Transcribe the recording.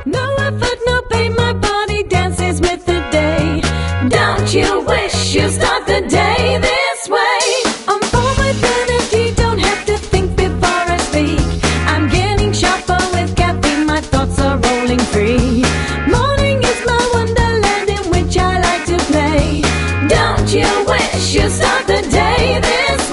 No effort, no pain, my body dances with the day. Don't you wish you start the day this way? I'm full with energy, don't have to think before I speak. I'm getting sharper with caffeine, my thoughts are rolling free. Morning is my wonderland in which I like to play. Don't you wish you start the day this way?